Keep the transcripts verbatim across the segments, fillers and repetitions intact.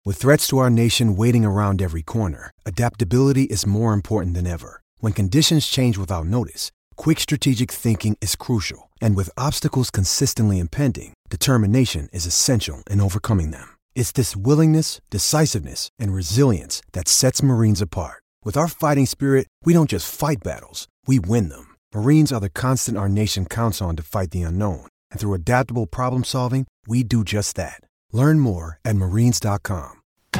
With threats to our nation waiting around every corner, adaptability is more important than ever. When conditions change without notice, quick strategic thinking is crucial. And with obstacles consistently impending, determination is essential in overcoming them. It's this willingness, decisiveness, and resilience that sets Marines apart. With our fighting spirit, we don't just fight battles, we win them. Marines are the constant our nation counts on to fight the unknown. And through adaptable problem solving, we do just that. Learn more at marines dot com.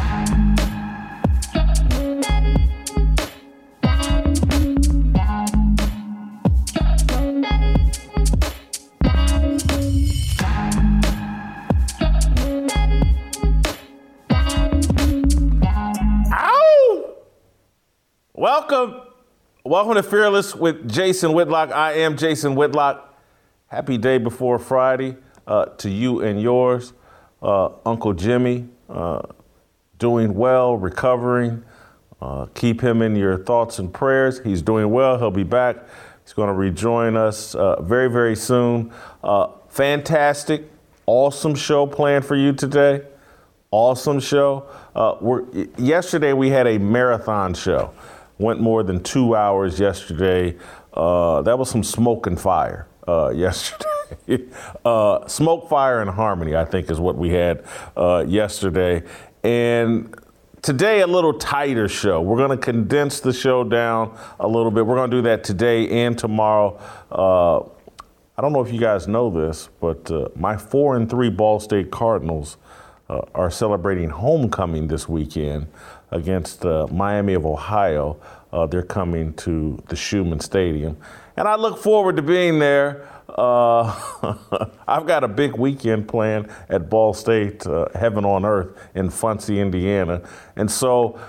Welcome. Welcome to Fearless with Jason Whitlock. I am Jason Whitlock. Happy day before Friday uh, to you and yours. Uh, Uncle Jimmy, uh, doing well, recovering. Uh, keep him in your thoughts and prayers. He's doing well. He'll be back. He's going to rejoin us uh, very, very soon. Uh, fantastic, awesome show planned for you today. Awesome show. Uh, we're, yesterday we had a marathon show. Went more than two hours yesterday. Uh, that was some smoke and fire uh, yesterday. uh, smoke, fire, and harmony, I think, is what we had uh, yesterday. And today, a little tighter show. We're going to condense the show down a little bit. We're going to do that today and tomorrow. Uh, I don't know if you guys know this, but uh, my four and three Ball State Cardinals uh, are celebrating homecoming this weekend against uh, Miami of Ohio. Uh, they're coming to the Schumann Stadium. And I look forward to being there. Uh, I've got a big weekend planned at Ball State, uh, Heaven on Earth in Funcy, Indiana. And so,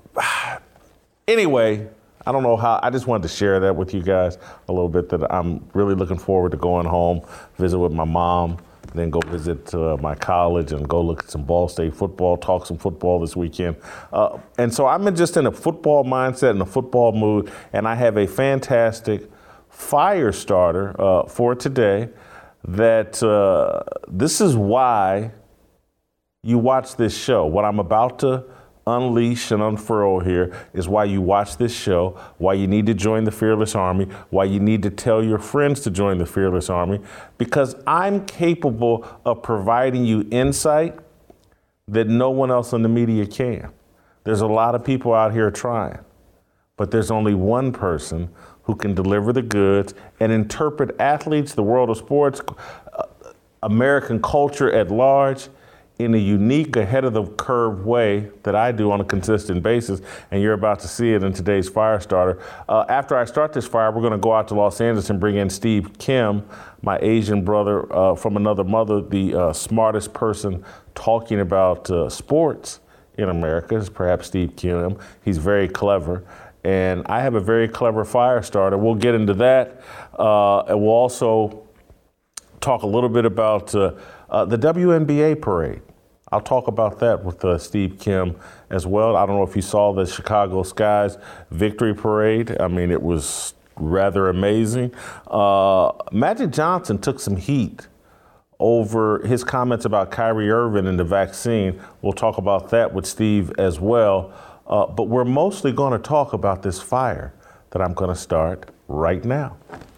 anyway, I don't know how, I just wanted to share that with you guys a little bit, that I'm really looking forward to going home, visit with my mom, then go visit uh, my college and go look at some Ball State football, talk some football this weekend. Uh, and so I'm just in a football mindset and a football mood, and I have a fantastic fire starter uh, for today that uh, this is why you watch this show. What I'm about to unleash and unfurl here is why you watch this show, why you need to join the Fearless Army, why you need to tell your friends to join the Fearless Army, because I'm capable of providing you insight that no one else in the media can. There's a lot of people out here trying, but there's only one person who can deliver the goods and interpret athletes, the world of sports, uh, American culture at large, in a unique, ahead of the curve way that I do on a consistent basis, and you're about to see it in today's fire starter. Uh, after I start this fire, we're gonna go out to Los Angeles and bring in Steve Kim, my Asian brother uh, from another mother, the uh, smartest person talking about uh, sports in America is perhaps Steve Kim. He's very clever, and I have a very clever fire starter. We'll get into that, uh, and we'll also talk a little bit about uh, uh, the W N B A parade. I'll talk about that with uh, Steve Kim as well. I don't know if you saw the Chicago Skies victory parade. I mean, it was rather amazing. Uh, Magic Johnson took some heat over his comments about Kyrie Irving and the vaccine. We'll talk about that with Steve as well. Uh, but we're mostly going to talk about this fire that I'm going to start right now.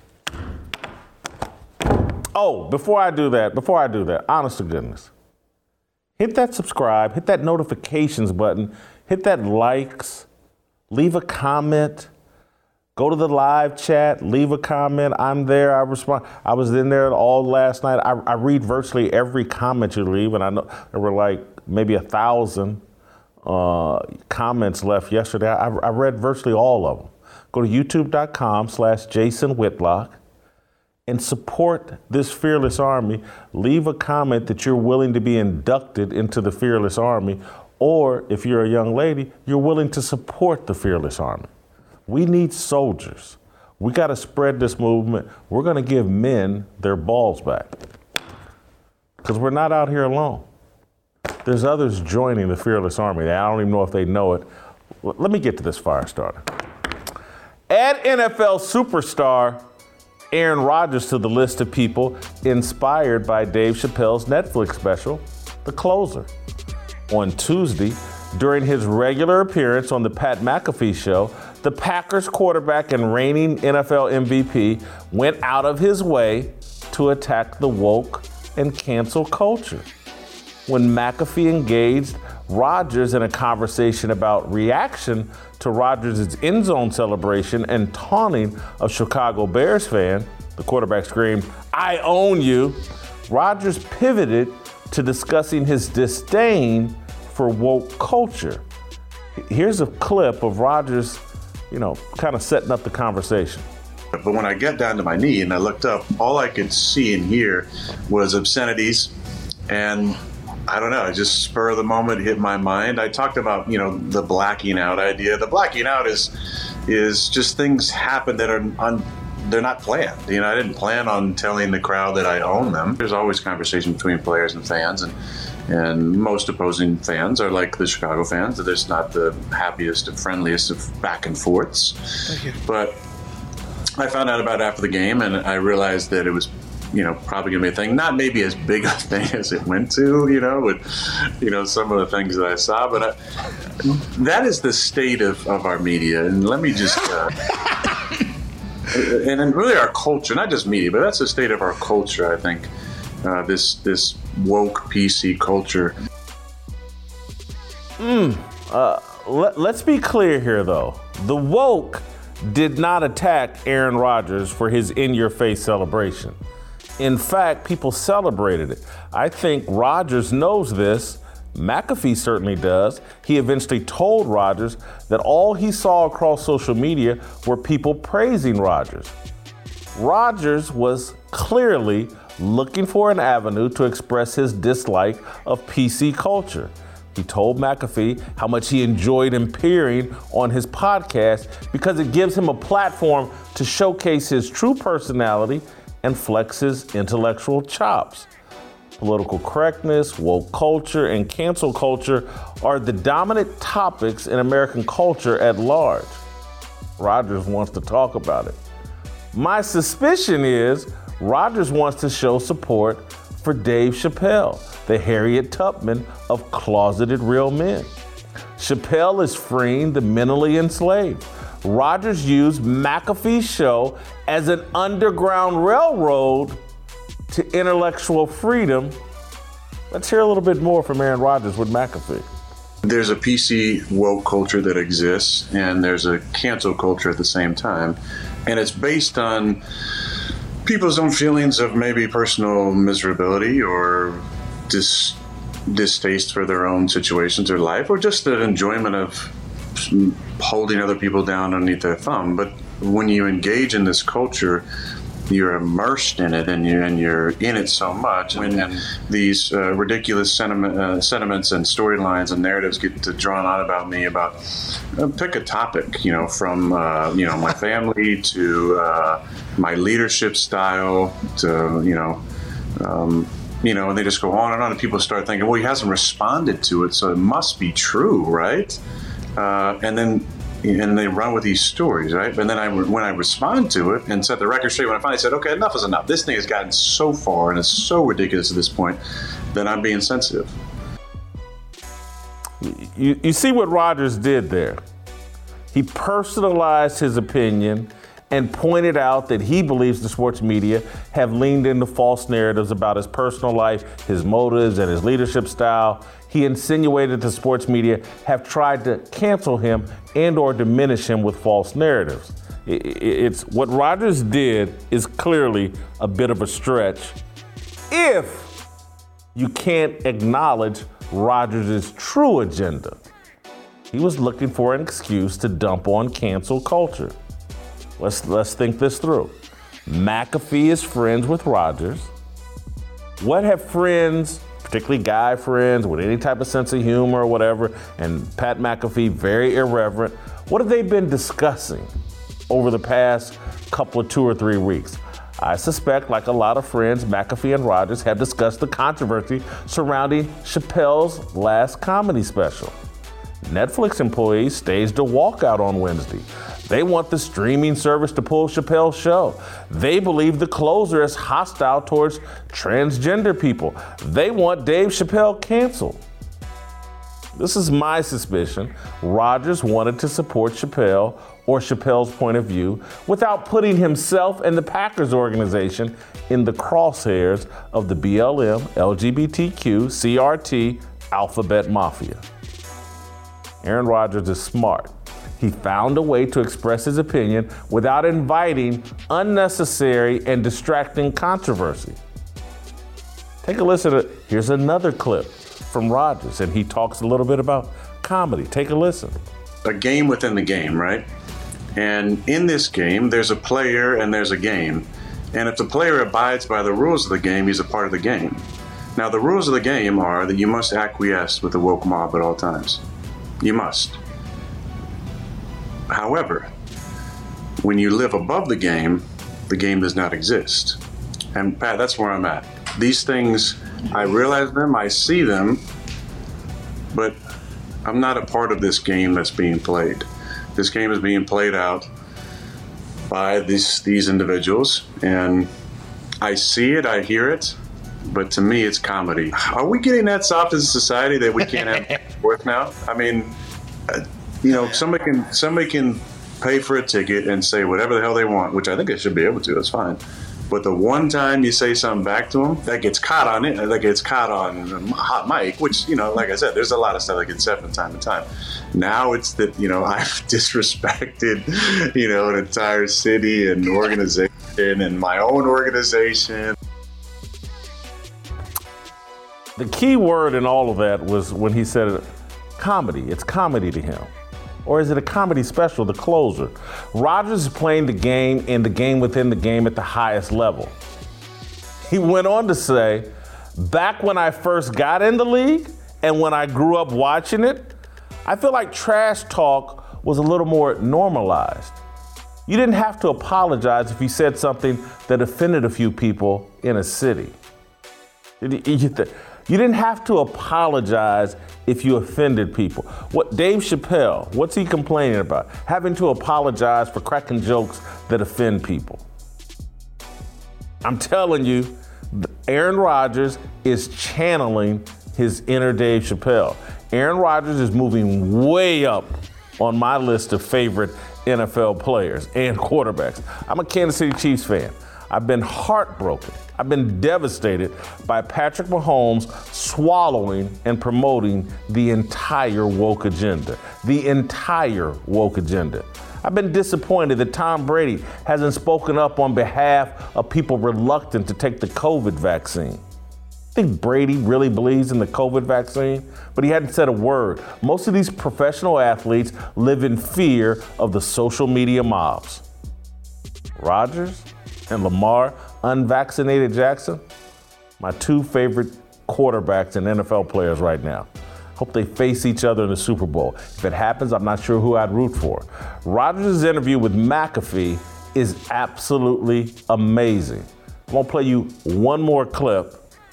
Oh, before I do that, before I do that, honest to goodness, hit that subscribe, hit that notifications button, hit that likes, leave a comment, go to the live chat, leave a comment. I'm there, I respond. I was in there all last night. I, I read virtually every comment you leave, and I know there were like maybe a thousand uh, comments left yesterday. I, I read virtually all of them. Go to youtube.com slash Jason Whitlock. And support this Fearless Army. Leave a comment that you're willing to be inducted into the Fearless Army, or if you're a young lady, you're willing to support the Fearless Army. We need soldiers. We got to spread this movement. We're going to give men their balls back, because we're not out here alone. There's others joining the Fearless Army. I don't even know if they know it. Let me get to this fire starter. Add N F L superstar Aaron Rodgers to the list of people inspired by Dave Chappelle's Netflix special, The Closer. On Tuesday, during his regular appearance on the Pat McAfee Show, the Packers quarterback and reigning N F L M V P went out of his way to attack the woke and cancel culture. When McAfee engaged Rodgers in a conversation about reaction to Rodgers' end zone celebration and taunting a Chicago Bears fan, the quarterback screamed, "I own you." Rodgers pivoted to discussing his disdain for woke culture. Here's a clip of Rodgers, you know, kind of setting up the conversation. But when I got down to my knee and I looked up, all I could see and hear was obscenities. And I don't know, it just spur of the moment hit my mind. I talked about, you know, the blacking out idea. The blacking out is is just things happen that are un, they're not planned. You know, I didn't plan on telling the crowd that I own them. There's always conversation between players and fans, and and most opposing fans are like the Chicago fans. They're just not the happiest and friendliest of back and forths. Thank you. But I found out about it after the game, and I realized that it was, you know, probably going to be a thing. Not maybe as big a thing as it went to, you know, with, you know, some of the things that I saw. But I, that is the state of, of our media. And let me just, uh, and, and really our culture, not just media, but that's the state of our culture, I think. Uh, this this woke P C culture. Mm, uh, let, let's be clear here, though. The woke did not attack Aaron Rodgers for his in-your-face celebration. In fact, people celebrated it. I think Rodgers knows this. McAfee certainly does. He eventually told Rodgers that all he saw across social media were people praising Rodgers. Rodgers was clearly looking for an avenue to express his dislike of P C culture. He told McAfee how much he enjoyed appearing on his podcast because it gives him a platform to showcase his true personality and flex his intellectual chops. Political correctness, woke culture, and cancel culture are the dominant topics in American culture at large. Rodgers wants to talk about it. My suspicion is Rodgers wants to show support for Dave Chappelle, the Harriet Tubman of closeted real men. Chappelle is freeing the mentally enslaved. Rodgers used McAfee's show as an underground railroad to intellectual freedom. Let's hear a little bit more from Aaron Rodgers with McAfee. There's a P C woke culture that exists, and there's a cancel culture at the same time. And it's based on people's own feelings of maybe personal miserability or dis- distaste for their own situations or life, or just the enjoyment of holding other people down underneath their thumb. But when you engage in this culture, you're immersed in it, and you're, and you're in it so much. When and these uh, ridiculous sentiment, uh, sentiments and storylines and narratives get to drawn on about me, about uh, pick a topic, you know, from uh, you know my family to uh, my leadership style to you know, um, you know, and they just go on and on, and people start thinking, well, he hasn't responded to it, so it must be true, right? Uh, and then. And they run with these stories, right? And then I, when I respond to it and set the record straight, when I finally said, okay, enough is enough. This thing has gotten so far and it's so ridiculous at this point, then I'm being sensitive. You, you see what Rodgers did there? He personalized his opinion and pointed out that he believes the sports media have leaned into false narratives about his personal life, his motives, and his leadership style. He insinuated the sports media have tried to cancel him and or diminish him with false narratives. It's what Rodgers did is clearly a bit of a stretch if you can't acknowledge Rodgers' true agenda. He was looking for an excuse to dump on cancel culture. Let's let's think this through. McAfee is friends with Rodgers. What have friends, particularly guy friends with any type of sense of humor or whatever, and Pat McAfee, very irreverent, what have they been discussing over the past couple of two or three weeks? I suspect, like a lot of friends, McAfee and Rodgers have discussed the controversy surrounding Chappelle's last comedy special. Netflix employees staged a walkout on Wednesday. They want the streaming service to pull Chappelle's show. They believe the closer is hostile towards transgender people. They want Dave Chappelle canceled. this is my suspicion, Rodgers wanted to support Chappelle or Chappelle's point of view without putting himself and the Packers organization in the crosshairs of the B L M, L G B T Q, C R T, alphabet mafia. Aaron Rodgers is smart. He found a way to express his opinion without inviting unnecessary and distracting controversy. Take a listen to, here's another clip from Rodgers, and he talks a little bit about comedy. Take a listen. A game within the game, right? And in this game, there's a player and there's a game. And if the player abides by the rules of the game, he's a part of the game. Now, the rules of the game are that you must acquiesce with the woke mob at all times. You must. However, when you live above the game, the game does not exist. And Pat, that's where I'm at. These things, I realize them, I see them, but I'm not a part of this game that's being played. This game is being played out by these these individuals, and I see it, I hear it, but to me, it's comedy. Are we getting that soft as a society that we can't have work now? I mean, uh, you know, somebody can somebody can pay for a ticket and say whatever the hell they want, which I think they should be able to. That's fine. But the one time you say something back to them, that gets caught on it, that gets caught on hot mic, which, you know, like I said, there's a lot of stuff that gets said from time to time. Now it's that, you know, I've disrespected, you know, an entire city and organization and my own organization. The key word in all of that was when he said comedy. It's comedy to him. Or is it a comedy special, The Closer? Rodgers is playing the game and the game within the game at the highest level. He went on to say, back when I first got in the league and when I grew up watching it, I feel like trash talk was a little more normalized. You didn't have to apologize if you said something that offended a few people in a city. You didn't have to apologize if you offended people. What Dave Chappelle, what's he complaining about? Having to apologize for cracking jokes that offend people. I'm telling you, Aaron Rodgers is channeling his inner Dave Chappelle. Aaron Rodgers is moving way up on my list of favorite N F L players and quarterbacks. I'm a Kansas City Chiefs fan. I've been heartbroken. I've been devastated by Patrick Mahomes swallowing and promoting the entire woke agenda. The entire woke agenda. I've been disappointed that Tom Brady hasn't spoken up on behalf of people reluctant to take the COVID vaccine. I think Brady really believes in the COVID vaccine, but he hadn't said a word. Most of these professional athletes live in fear of the social media mobs. Rodgers and Lamar, unvaccinated Jackson, my two favorite quarterbacks and N F L players right now. Hope they face each other in the Super Bowl. If it happens, I'm not sure who I'd root for. Rodgers' interview with McAfee is absolutely amazing. I'm gonna play you one more clip,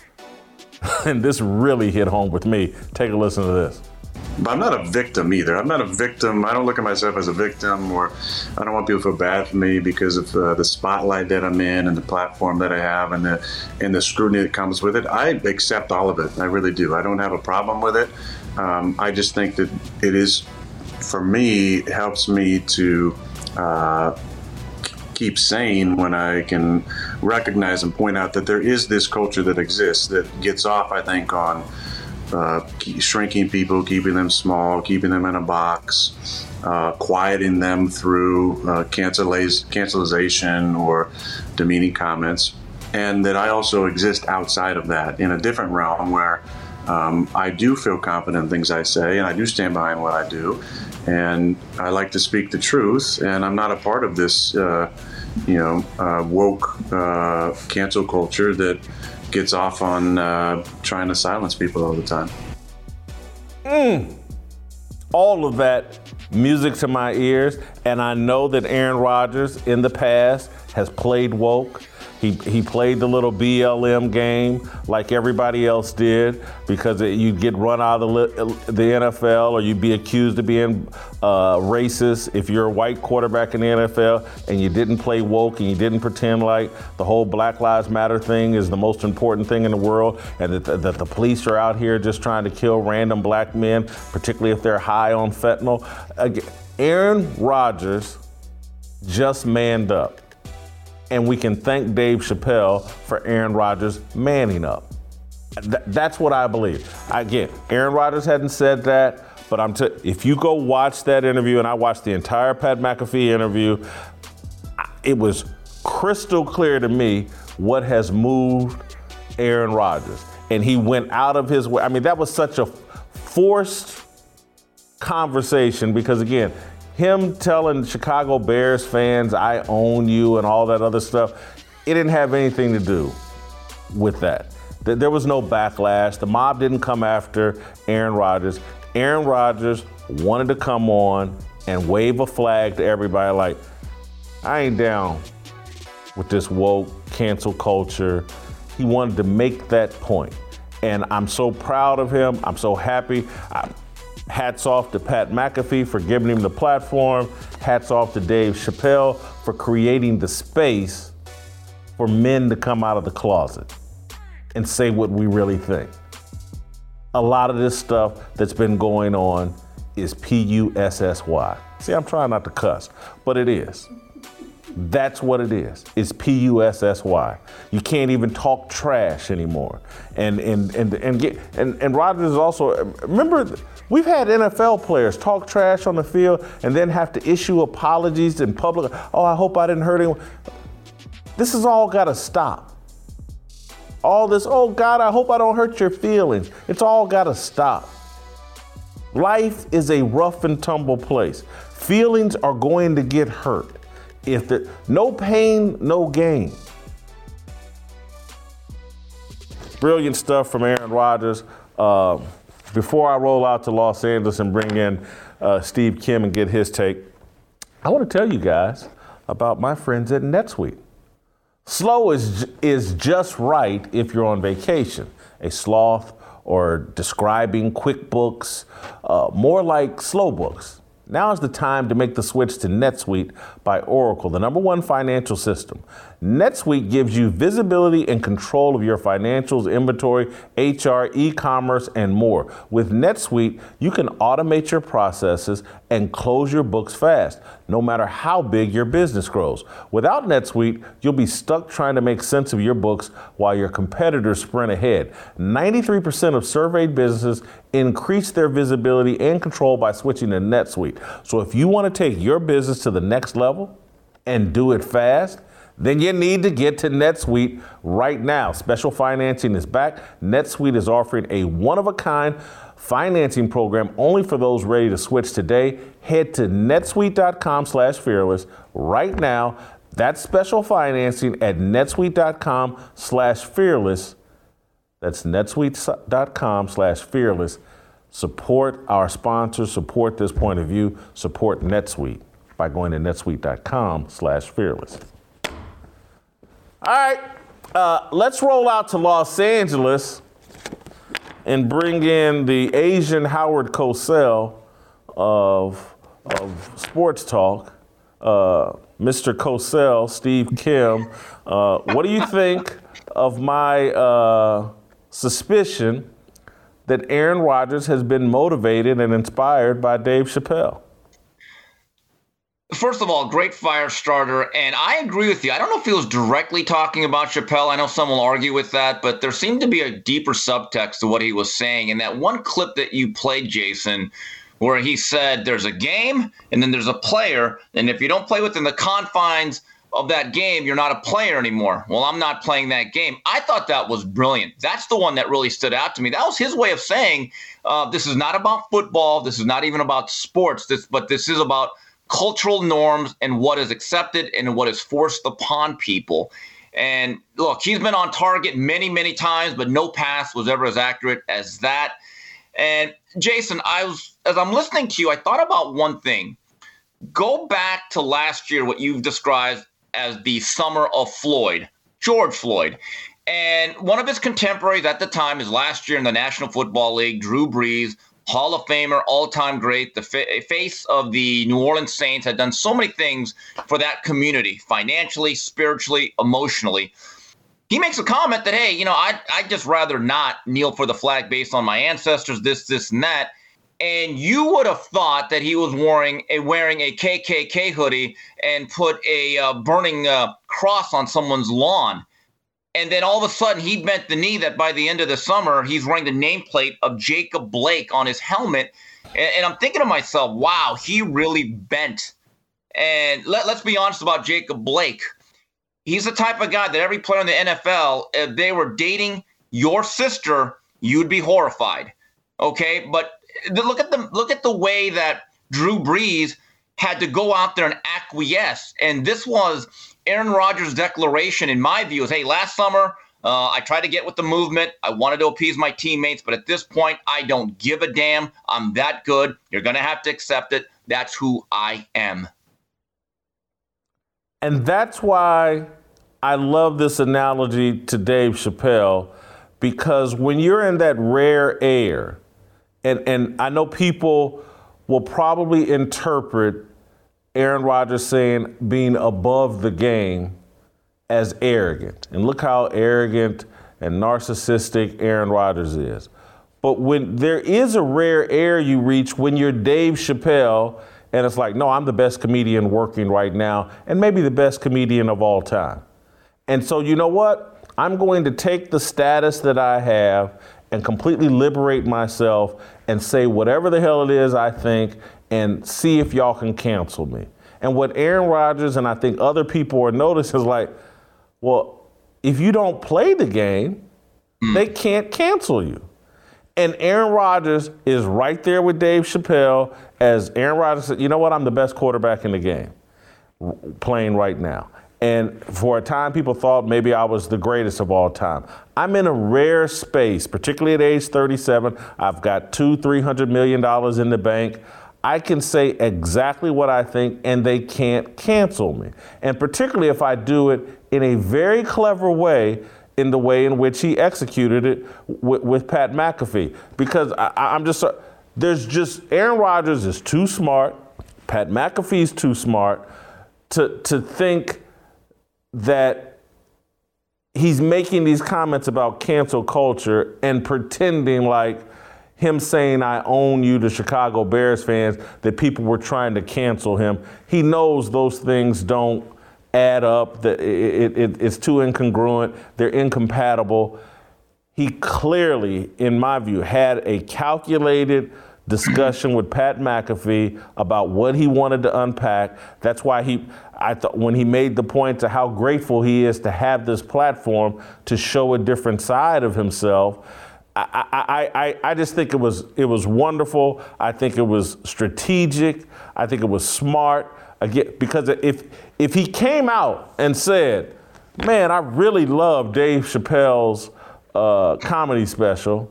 and this really hit home with me. Take a listen to this. But I'm not a victim either. I'm not a victim. I don't look at myself as a victim, or I don't want people to feel bad for me because of uh, the spotlight that I'm in and the platform that I have and the and the scrutiny that comes with it. I accept all of it. I really do. I don't have a problem with it. Um, I just think that it is, for me, it helps me to uh, keep sane when I can recognize and point out that there is this culture that exists that gets off, I think, on Uh, shrinking people, keeping them small, keeping them in a box, uh, quieting them through uh, canceliz- cancelization or demeaning comments, and that I also exist outside of that in a different realm where um, I do feel confident in things I say, and I do stand behind what I do, and I like to speak the truth, and I'm not a part of this, uh, you know, uh, woke uh, cancel culture that gets off on uh, trying to silence people all the time. Mm. All of that music to my ears, and I know that Aaron Rodgers in the past has played woke, He he played the little B L M game like everybody else did because it, you'd get run out of the, the N F L or you'd be accused of being uh, racist if you're a white quarterback in the N F L and you didn't play woke and you didn't pretend like the whole Black Lives Matter thing is the most important thing in the world and that the, that the police are out here just trying to kill random black men, particularly if they're high on fentanyl. Again, Aaron Rodgers just manned up. And we can thank Dave Chappelle for Aaron Rodgers manning up. Th- that's what I believe. Again, Aaron Rodgers hadn't said that, but I'm t- if you go watch that interview, and I watched the entire Pat McAfee interview, it was crystal clear to me what has moved Aaron Rodgers. And he went out of his way. I mean, that was such a forced conversation because, again, him telling Chicago Bears fans, I own you and all that other stuff, it didn't have anything to do with that. There was no backlash. The mob didn't come after Aaron Rodgers. Aaron Rodgers wanted to come on and wave a flag to everybody like, I ain't down with this woke cancel culture. He wanted to make that point. And I'm so proud of him. I'm so happy. I, Hats off to Pat McAfee for giving him the platform. Hats off to Dave Chappelle for creating the space for men to come out of the closet and say what we really think. A lot of this stuff that's been going on is P U S S Y. See, I'm trying not to cuss, but it is. That's what it is. It's P U S S Y. You can't even talk trash anymore. And and and and get and, and Rodgers is also, remember, we've had N F L players talk trash on the field and then have to issue apologies in public. Oh, I hope I didn't hurt anyone. This has all got to stop. All this, oh God, I hope I don't hurt your feelings. It's all got to stop. Life is a rough and tumble place. Feelings are going to get hurt. If the, no pain, no gain. Brilliant stuff from Aaron Rodgers. Uh, before I roll out to Los Angeles and bring in uh, Steve Kim and get his take, I want to tell you guys about my friends at NetSuite. Slow is is just right if you're on vacation. A sloth or describing QuickBooks, uh, more like slow books. Now is the time to make the switch to NetSuite by Oracle, the number one financial system. NetSuite gives you visibility and control of your financials, inventory, H R, e-commerce, and more. With NetSuite, you can automate your processes and close your books fast, no matter how big your business grows. Without NetSuite, you'll be stuck trying to make sense of your books while your competitors sprint ahead. ninety-three percent of surveyed businesses increase their visibility and control by switching to NetSuite. So if you want to take your business to the next level and do it fast, then you need to get to NetSuite right now. Special financing is back. NetSuite is offering a one-of-a-kind financing program only for those ready to switch today. Head to netsuite.com slash fearless right now. That's special financing at netsuite.com slash fearless. That's netsuite.com slash fearless. Support our sponsors, support this point of view, support NetSuite by going to netsuite.com slash fearless. All right, uh, let's roll out to Los Angeles and bring in the Asian Howard Cosell of, of Sports Talk. Uh, Mister Cosell, Steve Kim, uh, what do you think of my uh, suspicion that Aaron Rodgers has been motivated and inspired by Dave Chappelle? First of all, great fire starter, and I agree with you. I don't know if he was directly talking about Chappelle. I know some will argue with that, but there seemed to be a deeper subtext to what he was saying. And that one clip that you played, Jason, where he said there's a game and then there's a player, and if you don't play within the confines of that game, you're not a player anymore. Well, I'm not playing that game. I thought that was brilliant. That's the one that really stood out to me. That was his way of saying uh, this is not about football. This is not even about sports, This, but this is about cultural norms and what is accepted and what is forced upon people. And look, he's been on target many, many times, but no pass was ever as accurate as that. And Jason, I was, as I'm listening to you, I thought about one thing. Go back to last year, what you've described as the summer of Floyd. George Floyd. And one of his contemporaries at the time is last year in the National Football League, Drew Brees, Hall of Famer, all-time great, the fa- face of the New Orleans Saints, had done so many things for that community, financially, spiritually, emotionally. He makes a comment that, hey, you know, I'd, I'd just rather not kneel for the flag based on my ancestors, this, this, and that. And you would have thought that he was wearing a wearing a K K K hoodie and put a uh, burning uh, cross on someone's lawn. And then all of a sudden he bent the knee that by the end of the summer, he's wearing the nameplate of Jacob Blake on his helmet. And, and I'm thinking to myself, wow, he really bent. And let, let's be honest about Jacob Blake. He's the type of guy that every player in the N F L, if they were dating your sister, you'd be horrified. Okay, but look at the look at the way that Drew Brees had to go out there and acquiesce. And this was Aaron Rodgers' declaration, in my view, is, hey, last summer, uh, I tried to get with the movement. I wanted to appease my teammates, but at this point, I don't give a damn. I'm that good. You're going to have to accept it. That's who I am. And that's why I love this analogy to Dave Chappelle, because when you're in that rare air, and, and I know people will probably interpret Aaron Rodgers saying being above the game as arrogant. And look how arrogant and narcissistic Aaron Rodgers is. But when there is a rare air you reach when you're Dave Chappelle, and it's like, no, I'm the best comedian working right now, and maybe the best comedian of all time. And so, you know what? I'm going to take the status that I have and completely liberate myself and say whatever the hell it is I think and see if y'all can cancel me. And what Aaron Rodgers and I think other people are noticing is like, well, if you don't play the game, mm. they can't cancel you. And Aaron Rodgers is right there with Dave Chappelle, as Aaron Rodgers said, you know what, I'm the best quarterback in the game playing right now. And for a time, people thought maybe I was the greatest of all time. I'm in a rare space, particularly at age thirty-seven. I've got two, three hundred million dollars in the bank. I can say exactly what I think, and they can't cancel me. And particularly if I do it in a very clever way, in the way in which he executed it with, with Pat McAfee. Because I, I'm just, there's just, Aaron Rodgers is too smart, Pat McAfee's too smart to to think that he's making these comments about cancel culture and pretending like him saying, I own you to Chicago Bears fans, that people were trying to cancel him. He knows those things don't add up, that it, it, it's too incongruent, they're incompatible. He clearly, in my view, had a calculated discussion with Pat McAfee about what he wanted to unpack. That's why he, I thought when he made the point to how grateful he is to have this platform to show a different side of himself. I, I, I, I just think it was it was wonderful. I think it was strategic. I think it was smart. Again, because if if he came out and said, man, I really love Dave Chappelle's uh, comedy special,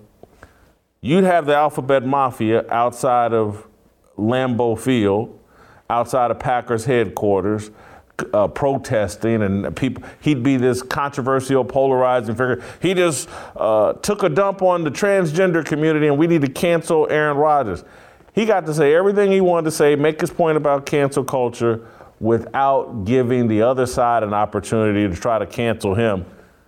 you'd have the Alphabet Mafia outside of Lambeau Field, outside of Packers headquarters, uh, protesting, and people. He'd be this controversial, polarizing figure. He just uh, took a dump on the transgender community, and we need to cancel Aaron Rodgers. He got to say everything he wanted to say, make his point about cancel culture, without giving the other side an opportunity to try to cancel him.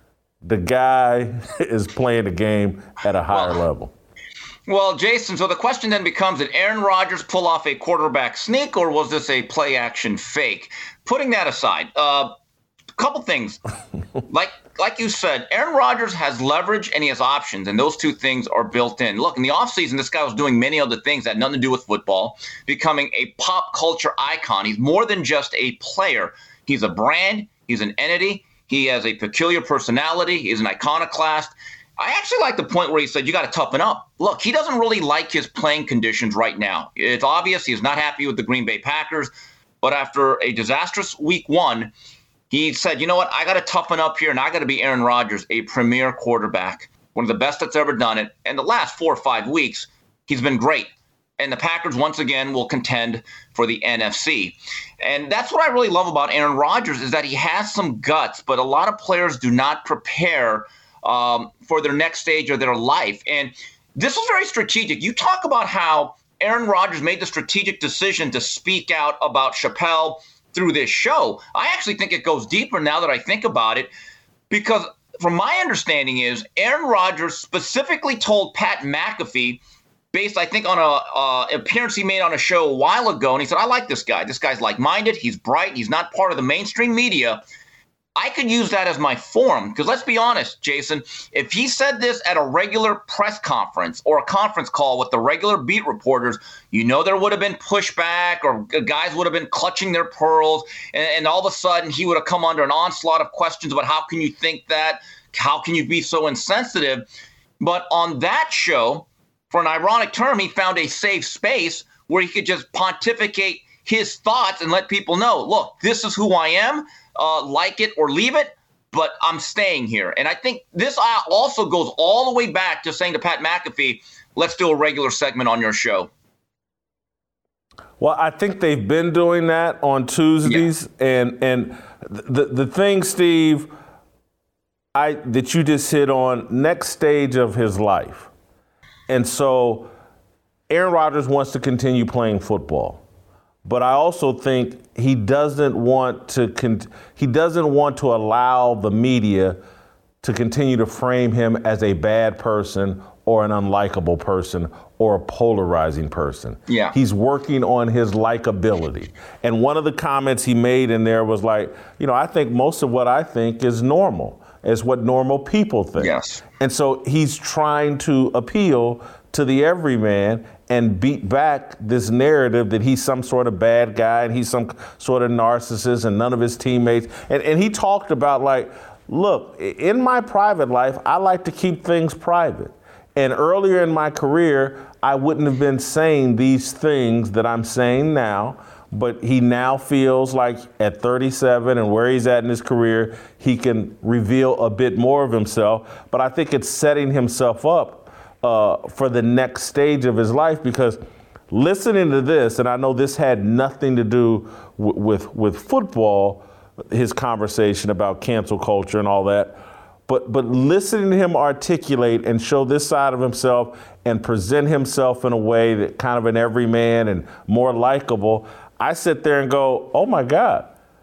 The guy is playing the game at a higher well, level. Well, Jason, so the question then becomes, did Aaron Rodgers pull off a quarterback sneak, or was this a play-action fake? Putting that aside, a uh, couple things. like like you said, Aaron Rodgers has leverage and he has options, and those two things are built in. Look, in the offseason, this guy was doing many other things that had nothing to do with football, becoming a pop culture icon. He's more than just a player. He's a brand. He's an entity. He has a peculiar personality. He's an iconoclast. I actually like the point where he said, you got to toughen up. Look, he doesn't really like his playing conditions right now. It's obvious he's not happy with the Green Bay Packers. But after a disastrous week one, he said, you know what, I got to toughen up here, and I got to be Aaron Rodgers, a premier quarterback, one of the best that's ever done it. And the last four or five weeks, he's been great. And the Packers, once again, will contend for the N F C. And that's what I really love about Aaron Rodgers is that he has some guts, but a lot of players do not prepare um, for their next stage of their life. And this was very strategic. You talk about how Aaron Rodgers made the strategic decision to speak out about Chappelle through this show. I actually think it goes deeper now that I think about it, because from my understanding is Aaron Rodgers specifically told Pat McAfee, based, I think, on a uh, appearance he made on a show a while ago. And he said, I like this guy. This guy's like-minded. He's bright. He's not part of the mainstream media. I could use that as my forum. Because let's be honest, Jason, if he said this at a regular press conference or a conference call with the regular beat reporters, you know there would have been pushback or guys would have been clutching their pearls. And, and all of a sudden, he would have come under an onslaught of questions about how can you think that? How can you be so insensitive? But on that show, for an ironic term, he found a safe space where he could just pontificate his thoughts and let people know, look, this is who I am, uh, like it or leave it, but I'm staying here. And I think this also goes all the way back to saying to Pat McAfee, let's do a regular segment on your show. Well, I think they've been doing that on Tuesdays. Yeah. And and the the thing, Steve, I that you just hit on, next stage of his life. And so Aaron Rodgers wants to continue playing football, but I also think he doesn't want to con- he doesn't want to allow the media to continue to frame him as a bad person or an unlikable person or a polarizing person. Yeah. He's working on his likability. And one of the comments he made in there was like, you know, I think most of what I think is normal. Is what normal people think. Yes. And so he's trying to appeal to the everyman and beat back this narrative that he's some sort of bad guy and he's some sort of narcissist and none of his teammates. And, and he talked about like, look, in my private life, I like to keep things private. And earlier in my career, I wouldn't have been saying these things that I'm saying now. But he now feels like at thirty-seven and where he's at in his career, he can reveal a bit more of himself. But I think it's setting himself up uh, for the next stage of his life, because listening to this, and I know this had nothing to do w- with with football, his conversation about cancel culture and all that, but but listening to him articulate and show this side of himself and present himself in a way that kind of an everyman and more likable, I sit there and go, oh my God,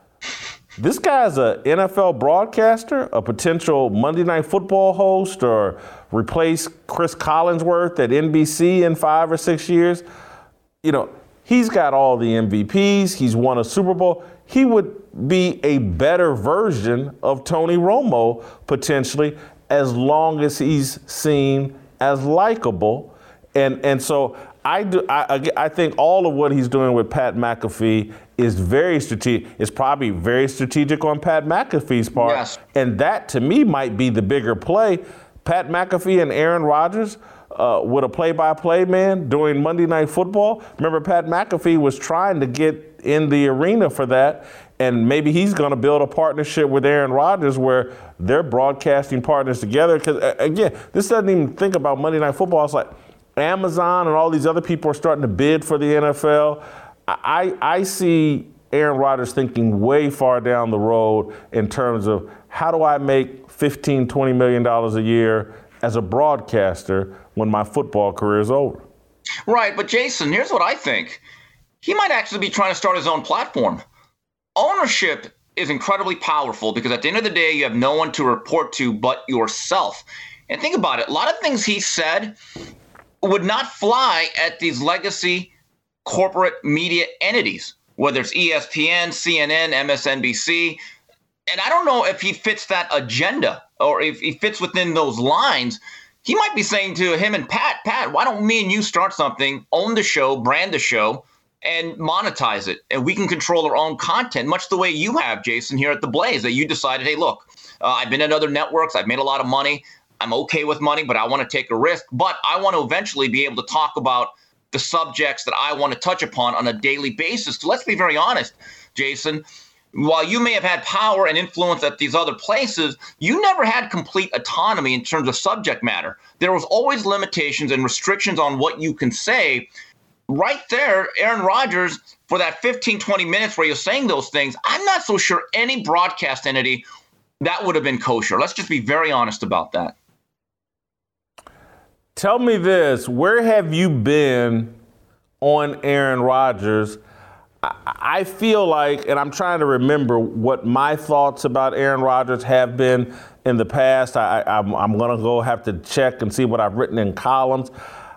this guy's an N F L broadcaster, a potential Monday Night Football host, or replace Chris Collinsworth at N B C in five or six years. You know, he's got all the M V Ps. He's won a Super Bowl. He would be a better version of Tony Romo, potentially, as long as he's seen as likable. And, and so I do. I, I think all of what he's doing with Pat McAfee is very strategic. It's probably very strategic on Pat McAfee's part. Yes. And that, to me, might be the bigger play. Pat McAfee and Aaron Rodgers uh, with a play-by-play man during Monday Night Football. Remember, Pat McAfee was trying to get in the arena for that. And maybe he's going to build a partnership with Aaron Rodgers where they're broadcasting partners together. Because, again, this doesn't even think about Monday Night Football. It's like Amazon and all these other people are starting to bid for the N F L. I, I see Aaron Rodgers thinking way far down the road in terms of how do I make fifteen, twenty million dollars a year as a broadcaster when my football career is over. Right, but Jason, here's what I think. He might actually be trying to start his own platform. Ownership is incredibly powerful because at the end of the day, you have no one to report to but yourself. And think about it. A lot of things he said would not fly at these legacy corporate media entities, whether it's E S P N, C N N, M S N B C. And I don't know if he fits that agenda or if he fits within those lines. He might be saying to him and Pat, Pat, why don't me and you start something, own the show, brand the show, and monetize it, and we can control our own content, much the way you have, Jason, here at The Blaze, that you decided, hey, look, uh, I've been at other networks. I've made a lot of money. I'm okay with money, but I want to take a risk. But I want to eventually be able to talk about the subjects that I want to touch upon on a daily basis. So let's be very honest, Jason. While you may have had power and influence at these other places, you never had complete autonomy in terms of subject matter. There was always limitations and restrictions on what you can say. right there, Aaron Rodgers, for that fifteen, twenty minutes where you're saying those things, I'm not so sure any broadcast entity that would have been kosher. Let's just be very honest about that. Tell me this, where have you been on Aaron Rodgers? I, I feel like, and I'm trying to remember what my thoughts about Aaron Rodgers have been in the past. I, I, I'm, I'm going to go have to check and see what I've written in columns.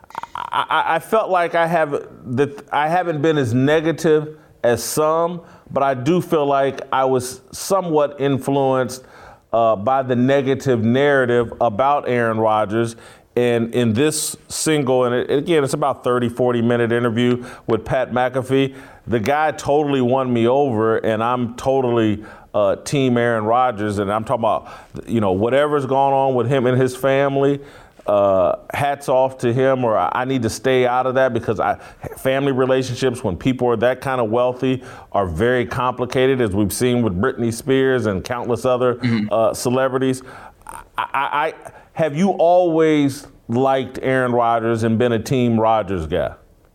I, I felt like I have that I haven't been as negative as some, but I do feel like I was somewhat influenced uh, by the negative narrative about Aaron Rodgers. And in this single, and it, again, it's about thirty, forty minute interview with Pat McAfee, the guy totally won me over, and I'm totally uh, team Aaron Rodgers. And I'm talking about, you know, whatever's going on with him and his family. Uh, hats off to him, or I need to stay out of that because I, family relationships, when people are that kind of wealthy, are very complicated, as we've seen with Britney Spears and countless other mm-hmm. uh, celebrities. I, I, I have you always liked Aaron Rodgers and been a Team Rodgers guy?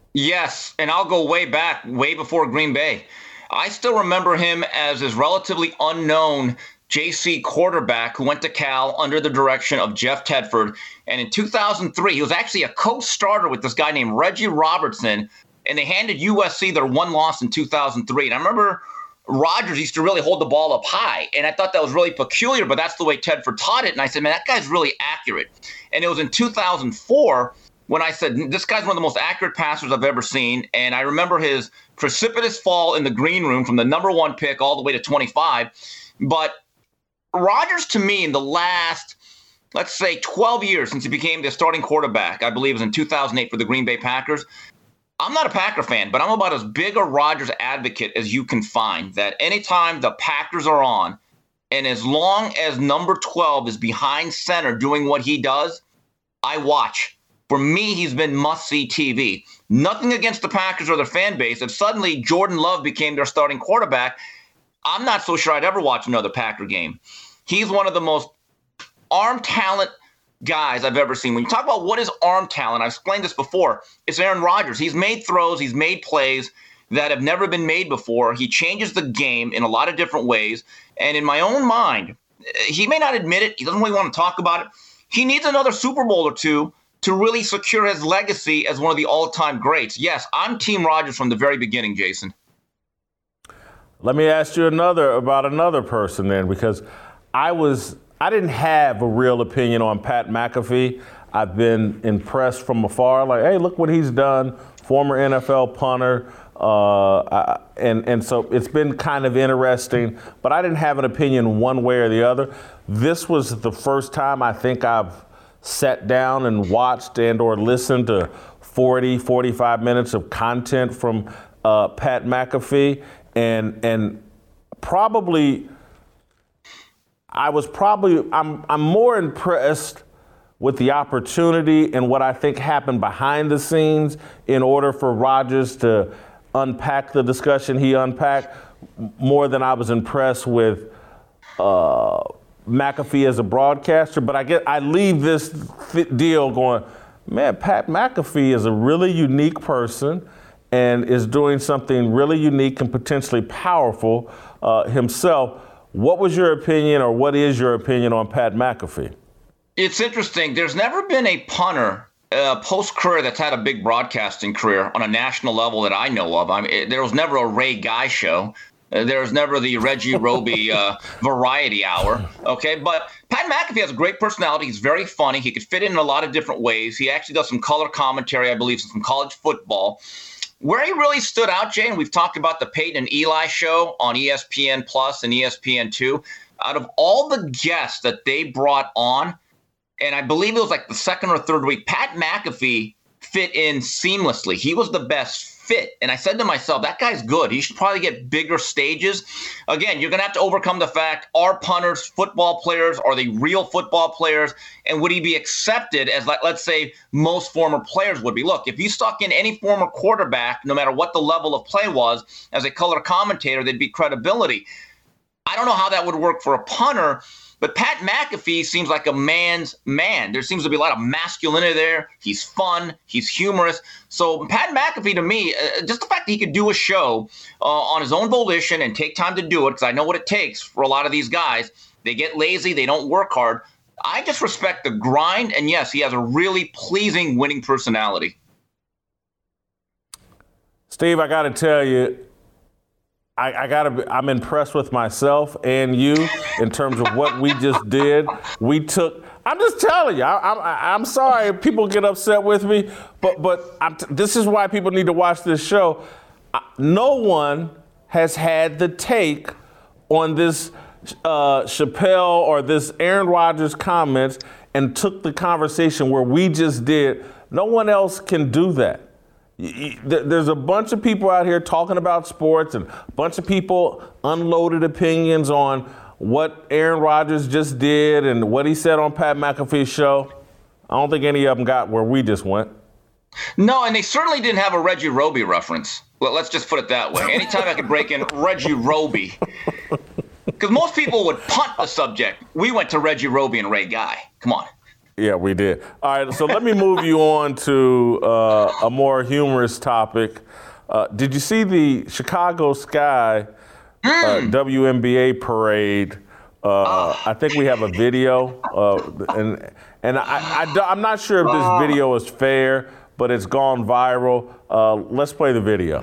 Yes, and I'll go way back, way before Green Bay. I still remember him as his relatively unknown J C quarterback who went to Cal under the direction of Jeff Tedford. And in two thousand three, he was actually a co-starter with this guy named Reggie Robertson, and they handed U S C their one loss in two thousand three. And I remember Rodgers used to really hold the ball up high, and I thought that was really peculiar, but that's the way Tedford taught it. And I said, man, that guy's really accurate. And it was in two thousand four when I said, this guy's one of the most accurate passers I've ever seen. And I remember his precipitous fall in the green room from the number one pick all the way to twenty-five. But Rodgers, to me, in the last, let's say, twelve years since he became the starting quarterback, I believe it was in two thousand eight for the Green Bay Packers. I'm not a Packer fan, but I'm about as big a Rodgers advocate as you can find, that anytime the Packers are on, and as long as number twelve is behind center doing what he does, I watch. For me, he's been must-see T V. Nothing against the Packers or their fan base. If suddenly Jordan Love became their starting quarterback, I'm not so sure I'd ever watch another Packer game. He's one of the most arm talent guys I've ever seen. When you talk about what is arm talent, I've explained this before, it's Aaron Rodgers. He's made throws, he's made plays that have never been made before. He changes the game in a lot of different ways. And in my own mind, he may not admit it, he doesn't really want to talk about it. He needs another Super Bowl or two to really secure his legacy as one of the all-time greats. Yes, I'm Team Rodgers from the very beginning, Jason. Let me ask you another about another person then, because I was I didn't have a real opinion on Pat McAfee. I've been impressed from afar, like, hey, look what he's done, former N F L punter, uh, I, and and so it's been kind of interesting. But I didn't have an opinion one way or the other. This was the first time I think I've sat down and watched and or listened to forty, forty-five minutes of content from uh, Pat McAfee, and and probably. I was probably, I'm I'm more impressed with the opportunity and what I think happened behind the scenes in order for Rodgers to unpack the discussion he unpacked, more than I was impressed with uh, McAfee as a broadcaster. But I get, I leave this deal going, man, Pat McAfee is a really unique person and is doing something really unique and potentially powerful uh, himself. What was your opinion, or what is your opinion on Pat McAfee? It's interesting. There's never been a punter uh, post-career that's had a big broadcasting career on a national level that I know of. I mean, it, there was never a Ray Guy show. Uh, there was never the Reggie Roby uh, variety hour. Okay, but Pat McAfee has a great personality. He's very funny. He could fit in in a lot of different ways. He actually does some color commentary, I believe, some college football. Where he really stood out, Jay, and we've talked about the Peyton and Eli show on E S P N Plus and E S P N two, out of all the guests that they brought on, and I believe it was like the second or third week, Pat McAfee fit in seamlessly. He was the best fit. And I said to myself, that guy's good. He should probably get bigger stages. Again, you're going to have to overcome the fact, are punters football players? Are they real football players? And would he be accepted as, like, let's say, most former players would be? Look, if you stuck in any former quarterback, no matter what the level of play was, as a color commentator, there'd be credibility. I don't know how that would work for a punter. But Pat McAfee seems like a man's man. There seems to be a lot of masculinity there. He's fun. He's humorous. So Pat McAfee, to me, uh, just the fact that he could do a show uh, on his own volition and take time to do it, because I know what it takes for a lot of these guys. They get lazy. They don't work hard. I just respect the grind. And, yes, he has a really pleasing winning personality. Steve, I got to tell you, I, I gotta. I'm impressed with myself and you in terms of what we just did. We took. I'm just telling you. I, I'm. I'm sorry. People get upset with me, but but I'm t- this is why people need to watch this show. No one has had the take on this uh, Chappelle or this Aaron Rodgers comments and took the conversation where we just did. No one else can do that. There's a bunch of people out here talking about sports and a bunch of people unloaded opinions on what Aaron Rodgers just did and what he said on Pat McAfee's show. I don't think any of them got where we just went. No, and they certainly didn't have a Reggie Roby reference. Well, let's just put it that way. Anytime I could break in Reggie Roby, because most people would punt the subject. We went to Reggie Roby and Ray Guy. Come on. Yeah, we did. All right, so let me move you on to uh, a more humorous topic. Uh, did you see the Chicago Sky uh, mm. W N B A parade? Uh, oh. I think we have a video, uh, and and I, I, I'm not sure if this video is fair, but it's gone viral. Uh, let's play the video.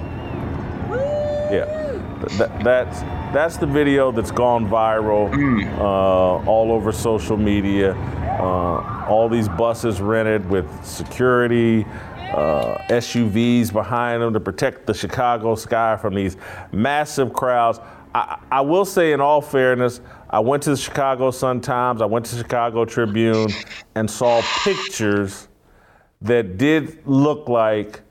Yeah, Th- that's that's the video that's gone viral uh, all over social media. Uh, all these buses rented with security, uh, S U Vs behind them to protect the Chicago Sky from these massive crowds. I, I will say, in all fairness, I went to the Chicago Sun-Times, I went to the Chicago Tribune, and saw pictures that did look like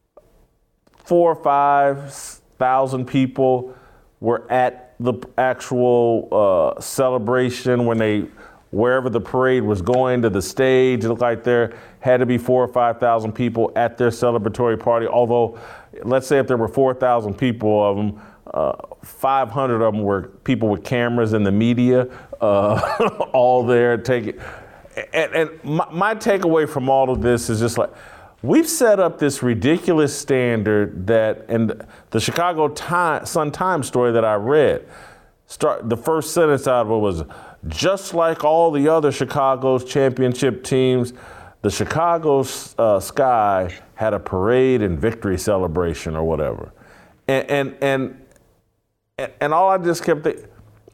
four or five thousand people were at the actual uh, celebration when they, wherever the parade was going to the stage. It looked like there had to be four or five thousand people at their celebratory party. Although, let's say if there were four thousand people of them, uh, five hundred of them were people with cameras and the media, uh, all there taking. And, and my, my takeaway from all of this is just like, we've set up this ridiculous standard that, and the Chicago Sun-Times story that I read, start the first sentence out of it was, just like all the other Chicago's championship teams, the Chicago uh, Sky had a parade and victory celebration or whatever. And and and, and all I just kept thinking,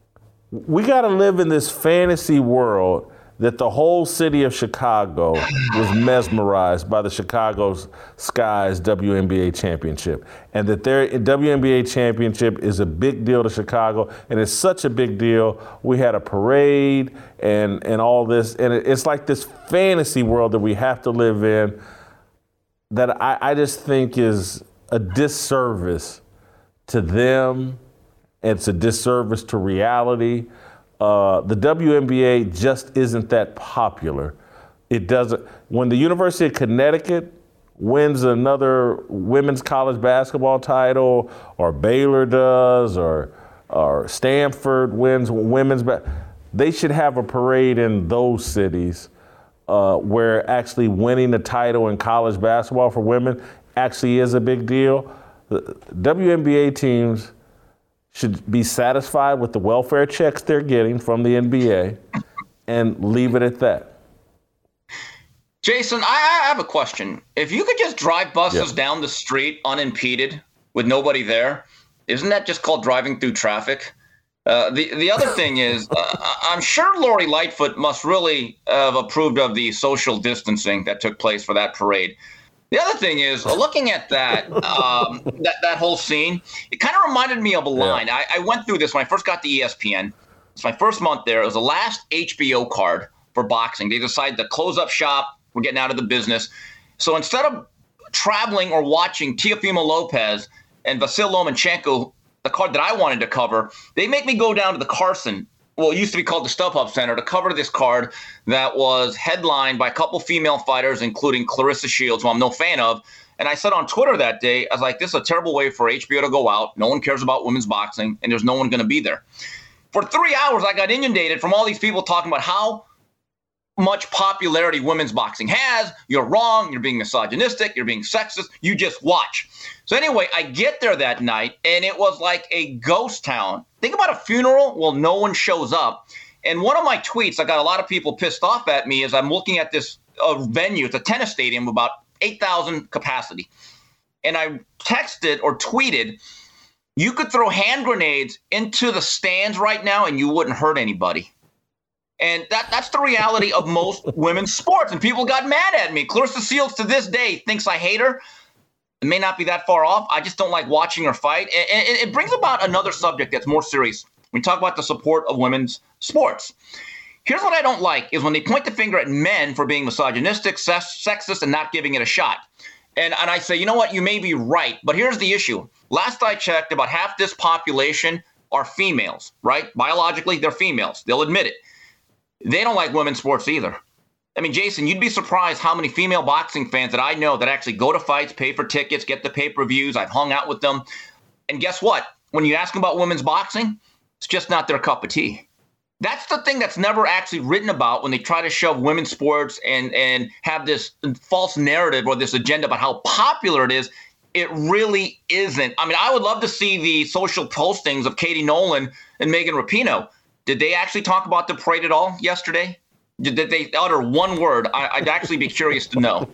we got to live in this fantasy world that the whole city of Chicago was mesmerized by the Chicago Sky's W N B A championship, and that their W N B A championship is a big deal to Chicago, and it's such a big deal. We had a parade and and all this, and it's like this fantasy world that we have to live in that I, I just think is a disservice to them. It's a disservice to reality. Uh, the W N B A just isn't that popular. It doesn't. When the University of Connecticut wins another women's college basketball title, or Baylor does, or or Stanford wins women's, ba- they should have a parade in those cities uh, where actually winning a title in college basketball for women actually is a big deal. The W N B A teams should be satisfied with the welfare checks they're getting from the N B A and leave it at that. Jason, I, I have a question. If you could just drive buses yeah. down the street unimpeded with nobody there, isn't that just called driving through traffic? Uh, the, the other thing is, uh, I'm sure Lori Lightfoot must really have approved of the social distancing that took place for that parade. The other thing is, looking at that um, that, that whole scene, it kind of reminded me of a line. Yeah. I, I went through this when I first got to E S P N. It's my first month there. It was the last H B O card for boxing. They decided to close up shop. We're getting out of the business. So instead of traveling or watching Teofimo Lopez and Vasil Lomachenko, the card that I wanted to cover, they make me go down to the Carson, well, it used to be called the StubHub Center, to cover this card that was headlined by a couple female fighters, including Clarissa Shields, who I'm no fan of. And I said on Twitter that day, I was like, this is a terrible way for H B O to go out. No one cares about women's boxing, and there's no one going to be there. For three hours, I got inundated from all these people talking about how much popularity women's boxing has. You're wrong. You're being misogynistic. You're being sexist. You just watch. So anyway, I get there that night, and it was like a ghost town. Think about a funeral. Well, no one shows up. And one of my tweets, I got a lot of people pissed off at me as I'm looking at this uh, venue. It's a tennis stadium, about eight thousand capacity. And I texted or tweeted, you could throw hand grenades into the stands right now and you wouldn't hurt anybody. And that that's the reality of most women's sports. And people got mad at me. Clarissa Shields to this day thinks I hate her. It may not be that far off. I just don't like watching her fight. And it, it brings about another subject that's more serious. We talk about the support of women's sports. Here's what I don't like is when they point the finger at men for being misogynistic, sexist, and not giving it a shot. And, and I say, you know what, you may be right, but here's the issue. Last I checked, about half this population are females, right? Biologically, they're females. They'll admit it. They don't like women's sports either. I mean, Jason, you'd be surprised how many female boxing fans that I know that actually go to fights, pay for tickets, get the pay-per-views. I've hung out with them. And guess what? When you ask them about women's boxing, it's just not their cup of tea. That's the thing that's never actually written about when they try to shove women's sports and, and have this false narrative or this agenda about how popular it is. It really isn't. I mean, I would love to see the social postings of Katie Nolan and Megan Rapinoe. Did they actually talk about the parade at all yesterday? Did, did they utter one word? I, I'd actually be curious to know.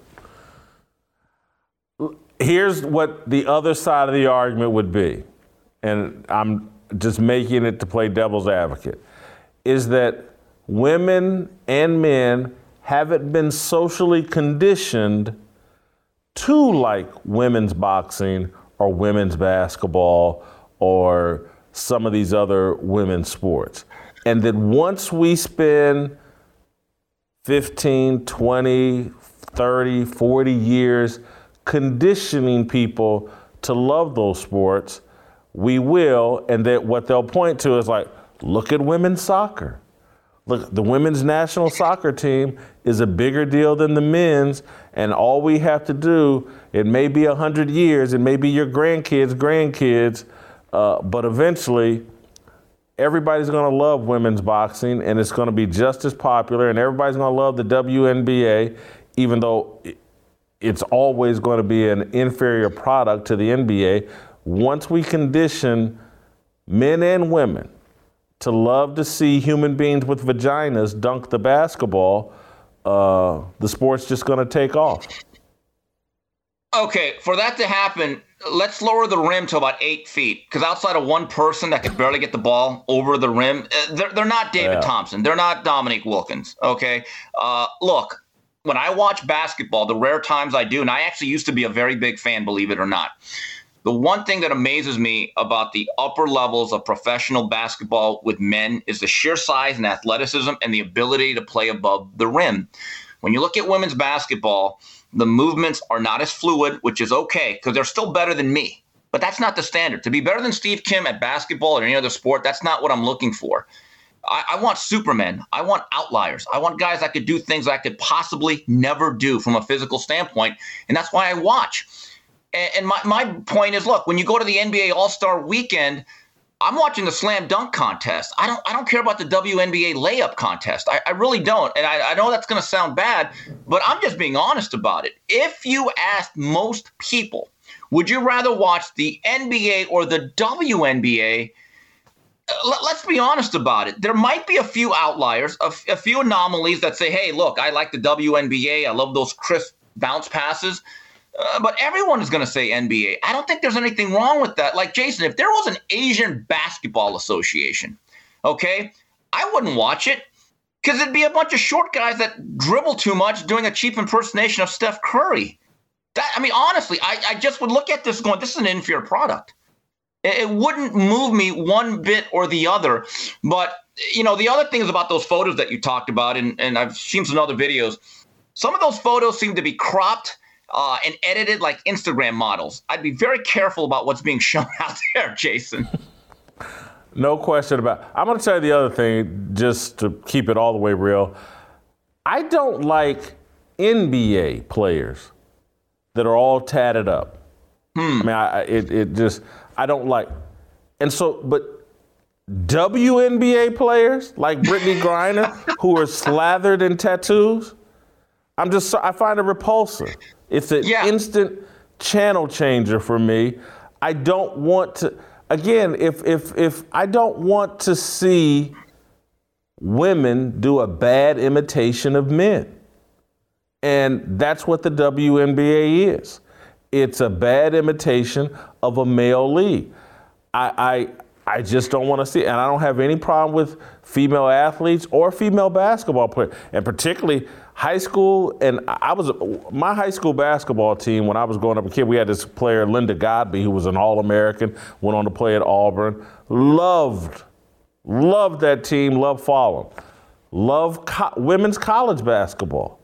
Here's what the other side of the argument would be, and I'm just making it to play devil's advocate, is that women and men haven't been socially conditioned to like women's boxing or women's basketball or some of these other women's sports. And that once we spend fifteen, twenty, thirty, forty years conditioning people to love those sports, we will, and that what they'll point to is like, look at women's soccer. Look, the women's national soccer team is a bigger deal than the men's, and all we have to do, it may be one hundred years, it may be your grandkids' grandkids, uh, but eventually everybody's going to love women's boxing, and it's going to be just as popular, and everybody's going to love the W N B A, even though it's always going to be an inferior product to the N B A. Once we condition men and women to love to see human beings with vaginas dunk the basketball, uh, the sport's just going to take off. Okay, for that to happen, let's lower the rim to about eight feet, because outside of one person that could barely get the ball over the rim, they're, they're not David yeah. Thompson. They're not Dominique Wilkins, okay? Uh, look, when I watch basketball, the rare times I do, and I actually used to be a very big fan, believe it or not, the one thing that amazes me about the upper levels of professional basketball with men is the sheer size and athleticism and the ability to play above the rim. When you look at women's basketball, the movements are not as fluid, which is okay because they're still better than me. But that's not the standard. To be better than Steve Kim at basketball or any other sport, that's not what I'm looking for. I, I want supermen. I want outliers. I want guys that could do things I could possibly never do from a physical standpoint. And that's why I watch. And, and my, my point is, look, when you go to the N B A All-Star Weekend, I'm watching the slam dunk contest. I don't I don't care about the W N B A layup contest. I, I really don't. And I, I know that's going to sound bad, but I'm just being honest about it. If you asked most people, would you rather watch the N B A or the W N B A? Let, let's be honest about it. There might be a few outliers, a, a few anomalies that say, hey, look, I like the W N B A. I love those crisp bounce passes. Uh, but everyone is going to say N B A. I don't think there's anything wrong with that. Like, Jason, if there was an Asian Basketball Association, okay, I wouldn't watch it because it'd be a bunch of short guys that dribble too much doing a cheap impersonation of Steph Curry. That, I mean, honestly, I, I just would look at this going, this is an inferior product. It, it wouldn't move me one bit or the other. But, you know, the other thing is about those photos that you talked about, and, and I've seen some other videos. Some of those photos seem to be cropped Uh, and edited like Instagram models. I'd be very careful about what's being shown out there, Jason. No question about it. I'm going to tell you the other thing, just to keep it all the way real. I don't like N B A players that are all tatted up. Hmm. I mean, I, it, it just, I don't like. And so, but W N B A players like Brittany Griner who are slathered in tattoos. I'm just, I find it repulsive. It's an yeah. instant channel changer for me. I don't want to, again, if if if I don't want to see women do a bad imitation of men. And that's what the W N B A is. It's a bad imitation of a male league. I I, I just don't want to see it. And I don't have any problem with female athletes or female basketball players. And particularly high school, and I was, my high school basketball team, when I was growing up a kid, we had this player, Linda Godby, who was an All-American, went on to play at Auburn. Loved, loved that team, loved following. Loved co- women's college basketball.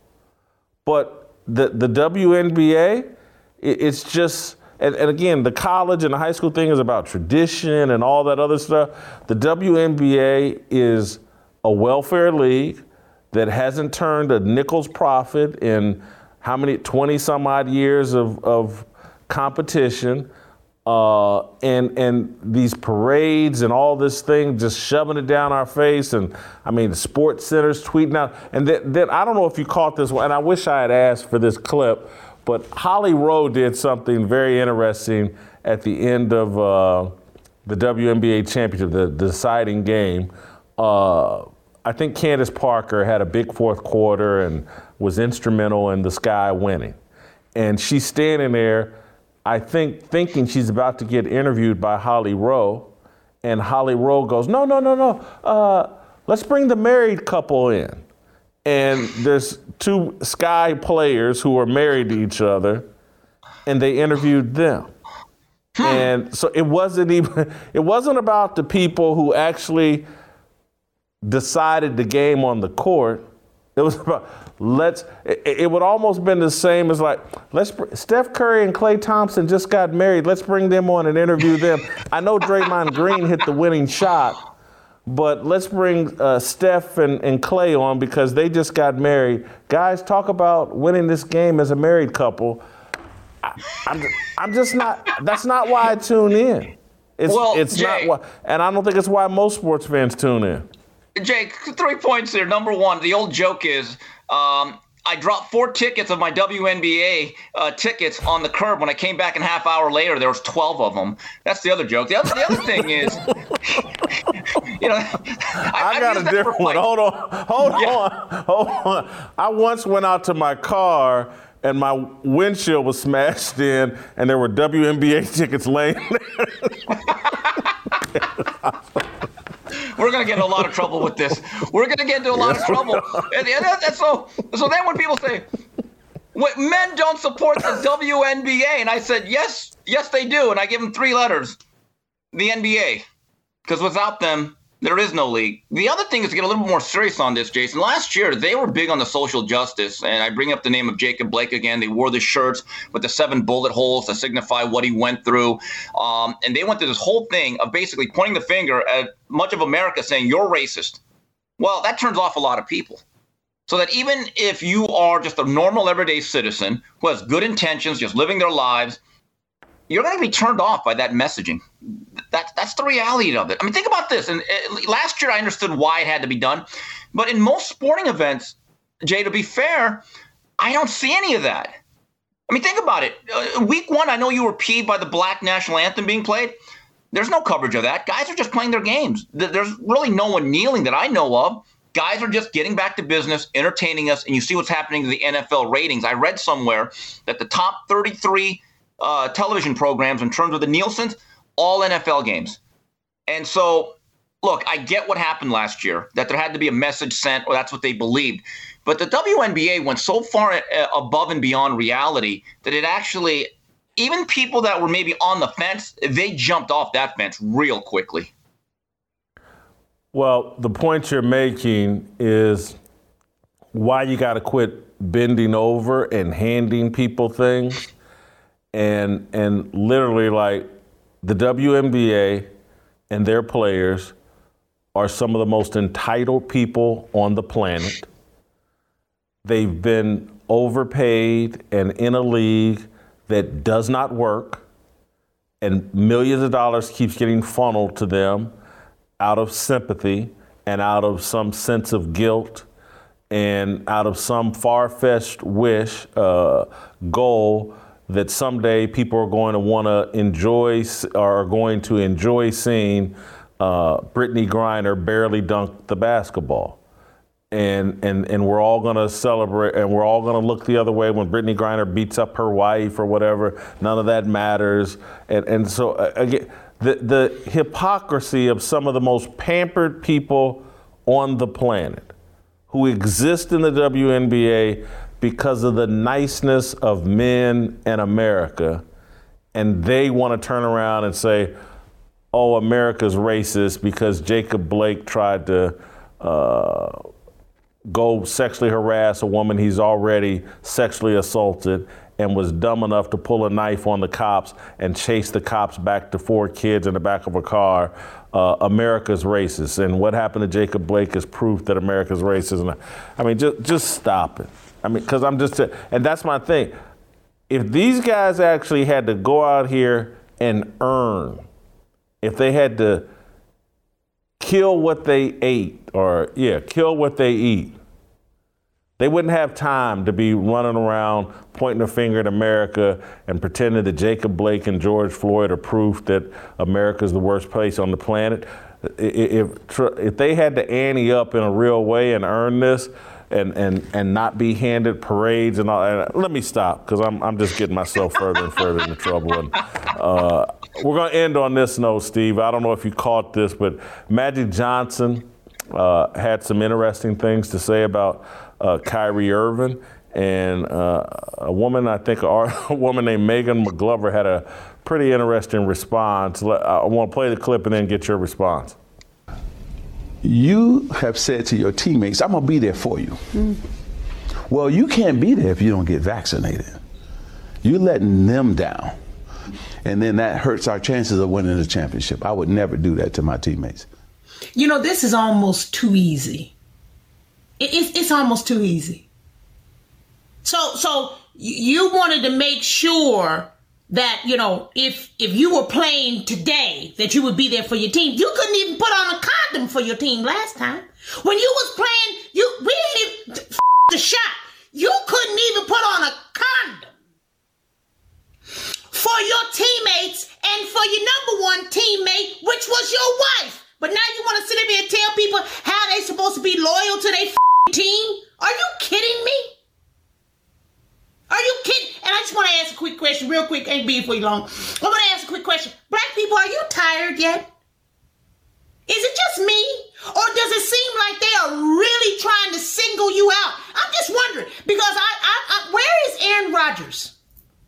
But the, the W N B A, it, it's just, and, and again, the college and the high school thing is about tradition and all that other stuff. The W N B A is a welfare league that hasn't turned a nickel's profit in how many, twenty some odd years of, of competition. Uh, and and these parades and all this thing, just shoving it down our face. And I mean, the sports centers tweeting out. And then, then I don't know if you caught this one, and I wish I had asked for this clip, but Holly Rowe did something very interesting at the end of uh, the W N B A championship, the, the deciding game. Uh, I think Candace Parker had a big fourth quarter and was instrumental in the Sky winning. And she's standing there, I think, thinking she's about to get interviewed by Holly Rowe. And Holly Rowe goes, no, no, no, no. Uh, let's bring the married couple in. And there's two Sky players who are married to each other, and they interviewed them. And so it wasn't even, it wasn't about the people who actually decided the game on the court. It was about, let's, it, it would almost been the same as like, let's, Steph Curry and Klay Thompson just got married. Let's bring them on and interview them. I know Draymond Green hit the winning shot, but let's bring uh, Steph and, and Klay on because they just got married. Guys, talk about winning this game as a married couple. I, I'm, I'm just not, that's not why I tune in. It's, well, it's Jay, not why, and I don't think it's why most sports fans tune in. Jake, three points here. Number one, the old joke is um, I dropped four tickets of my W N B A uh, tickets on the curb. When I came back a half hour later, there was twelve of them. That's the other joke. The other, the other thing is, you know, I, I got a different one. Hold on, hold yeah. on, hold on. I once went out to my car and my windshield was smashed in, and there were W N B A tickets laying there. We're going to get in a lot of trouble with this. We're going to get into a lot of trouble. And, and, and so, so then when people say, what, men don't support the W N B A, and I said, yes, yes, they do. And I give them three letters, the N B A, because without them, there is no league. The other thing is to get a little bit more serious on this, Jason. Last year, they were big on the social justice, and I bring up the name of Jacob Blake again. They wore the shirts with the seven bullet holes to signify what he went through. Um, and they went through this whole thing of basically pointing the finger at much of America saying, you're racist. Well, that turns off a lot of people. So that even if you are just a normal, everyday citizen who has good intentions, just living their lives, you're going to be turned off by that messaging. That, that's the reality of it. I mean, think about this. And uh, last year, I understood why it had to be done. But in most sporting events, Jay, to be fair, I don't see any of that. I mean, think about it. Uh, week one, I know you were peeved by the Black National Anthem being played. There's no coverage of that. Guys are just playing their games. There's really no one kneeling that I know of. Guys are just getting back to business, entertaining us, and you see what's happening to the N F L ratings. I read somewhere that the top thirty-three Uh, television programs in terms of the Nielsen's, all N F L games. And so, look, I get what happened last year, that there had to be a message sent, or that's what they believed. But the W N B A went so far uh, above and beyond reality that it actually, even people that were maybe on the fence, they jumped off that fence real quickly. Well, the point you're making is why you got to quit bending over and handing people things. And and literally, like, the W N B A and their players are some of the most entitled people on the planet. They've been overpaid and in a league that does not work, and millions of dollars keeps getting funneled to them. out of sympathy and out of some sense of guilt and out of some far-fetched wish, uh, goal that someday people are going to want to enjoy or are going to enjoy seeing uh, Brittney Griner barely dunk the basketball. And, and and we're all going to celebrate, and we're all going to look the other way when Brittney Griner beats up her wife or whatever. None of that matters. And and so, uh, again, the, the hypocrisy of some of the most pampered people on the planet who exist in the W N B A because of the niceness of men in America, and they want to turn around and say, oh, America's racist because Jacob Blake tried to uh, go sexually harass a woman he's already sexually assaulted and was dumb enough to pull a knife on the cops and chase the cops back to four kids in the back of a car. Uh, America's racist. And what happened to Jacob Blake is proof that America's racist. And I mean, just just stop it. I mean, because I'm just, and that's my thing. If these guys actually had to go out here and earn, if they had to kill what they ate, or yeah, kill what they eat, they wouldn't have time to be running around pointing a finger at America and pretending that Jacob Blake and George Floyd are proof that America's the worst place on the planet. If if they had to ante up in a real way and earn this, and and and not be handed parades and all. And let me stop, because I'm I'm just getting myself further and further into trouble. And uh, we're going to end on this note, Steve. I don't know if you caught this, but Magic Johnson uh, had some interesting things to say about uh, Kyrie Irving. And uh, a woman, I think a woman named Megan McGlover had a pretty interesting response. I want to play the clip and then get your response. You have said to your teammates, I'm going to be there for you. Mm. Well, you can't be there if you don't get vaccinated. You're letting them down. And then that hurts our chances of winning the championship. I would never do that to my teammates. You know, this is almost too easy. It, it's, it's almost too easy. So, so you wanted to make sure that, you know, if if you were playing today, that you would be there for your team. You couldn't even put on a condom for your team last time. When you was playing, you we didn't even f- the shot. You couldn't even put on a condom for your teammates and for your number one teammate, which was your wife. But now you want to sit up here and tell people how they supposed to be loyal to their f- team? Are you kidding me? Are you kidding? And I just want to ask a quick question, real quick, ain't being for you long. I want to ask a quick question. Black people, are you tired yet? Is it just me? Or does it seem like they are really trying to single you out? I'm just wondering, because I, I, I where is Aaron Rodgers?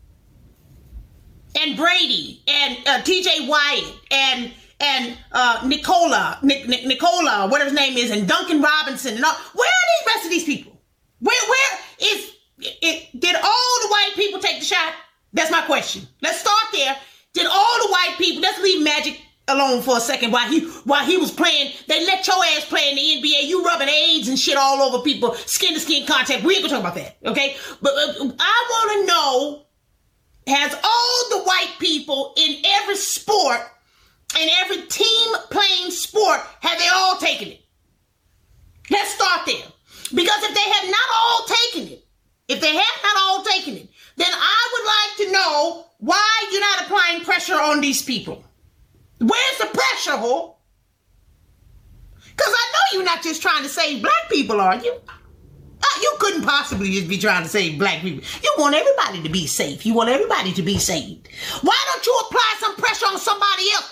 And Brady, and uh, T J Wyatt, and and uh, Nicola, Nic- Nic- Nicola, whatever his name is, and Duncan Robinson, and all. Where are the rest of these people? Where, where is... It, it, did all the white people take the shot? That's my question. Let's start there. Did all the white people, let's leave Magic alone for a second while he while he was playing. They let your ass play in the N B A. You rubbing AIDS and shit all over people, skin to skin contact. We ain't gonna talk about that, okay? But uh, I want to know, has all the white people in every sport, in every team playing sport, have they all taken it? Let's start there. Because if they have not all taken it, If they have not all taken it, then I would like to know why you're not applying pressure on these people. Where's the pressure, ho? Because I know you're not just trying to save black people, are you? Uh, you couldn't possibly just be trying to save black people. You want everybody to be safe. You want everybody to be saved. Why don't you apply some pressure on somebody else?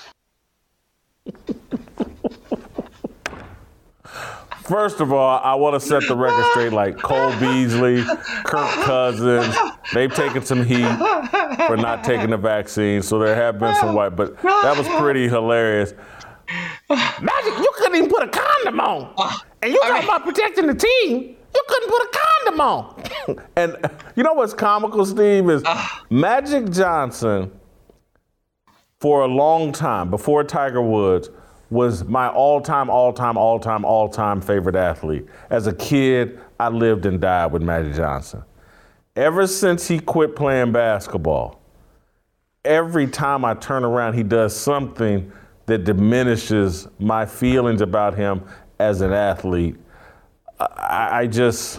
First of all, I want to set the record straight, like Cole Beasley, Kirk Cousins, they've taken some heat for not taking the vaccine, so there have been some white, but that was pretty hilarious. Magic, you couldn't even put a condom on. And you talking about protecting the team, you couldn't put a condom on. And you know what's comical, Steve, is Magic Johnson, for a long time, before Tiger Woods, was my all-time, all-time, all-time, all-time favorite athlete. As a kid, I lived and died with Magic Johnson. Ever since he quit playing basketball, every time I turn around, he does something that diminishes my feelings about him as an athlete. I, I just,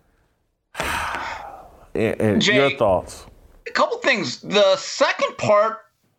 and, and Jay, your thoughts? A couple things. The second part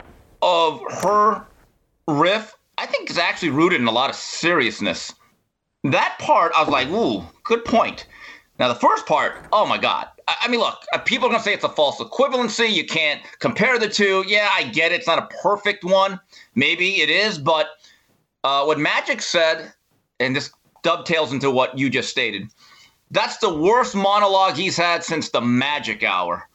of her riff, I think, is actually rooted in a lot of seriousness. That part, I was like, ooh, good point. Now, the first part, oh, my God. I, I mean, look, people are going to say it's a false equivalency. You can't compare the two. Yeah, I get it. It's not a perfect one. Maybe it is. But uh, what Magic said, and this dovetails into what you just stated, that's the worst monologue he's had since the Magic Hour.